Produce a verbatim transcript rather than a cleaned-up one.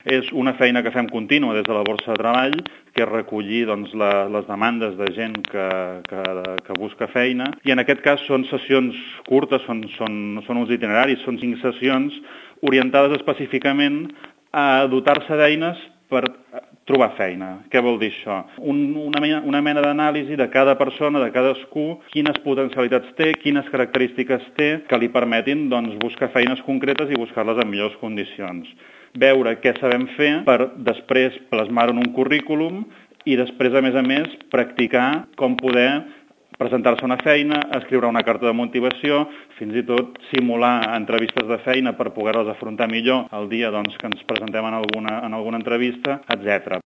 És una feina que fem contínua des de la Borsa de Treball, que és recollir doncs, la, les demandes de gent que, que, que busca feina, i en aquest cas són sessions curtes, són, són, són uns itineraris, són cinc sessions orientades específicament a dotar-se d'eines per trobar feina. Què vol dir això? Un, una, mena, una mena d'anàlisi de cada persona, de cadascú, quines potencialitats té, quines característiques té que li permetin doncs, buscar feines concretes i buscar-les en millors condicions. Veure què sabem fer per després plasmar-ho en un currículum i després, a més a més, practicar com poder presentar-se a una feina, escriure una carta de motivació, fins i tot simular entrevistes de feina per poder-les afrontar millor el dia doncs, que ens presentem en alguna, en alguna entrevista, etcètera.